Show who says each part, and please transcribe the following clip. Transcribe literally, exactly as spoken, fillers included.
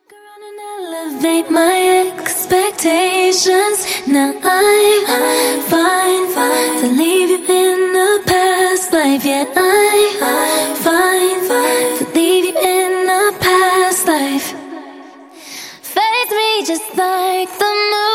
Speaker 1: around and elevate my expectations. Now I'm fine, fine to leave you in a past life. Yeah, I'm fine, fine to leave you in a past life. Fades me just like the moon.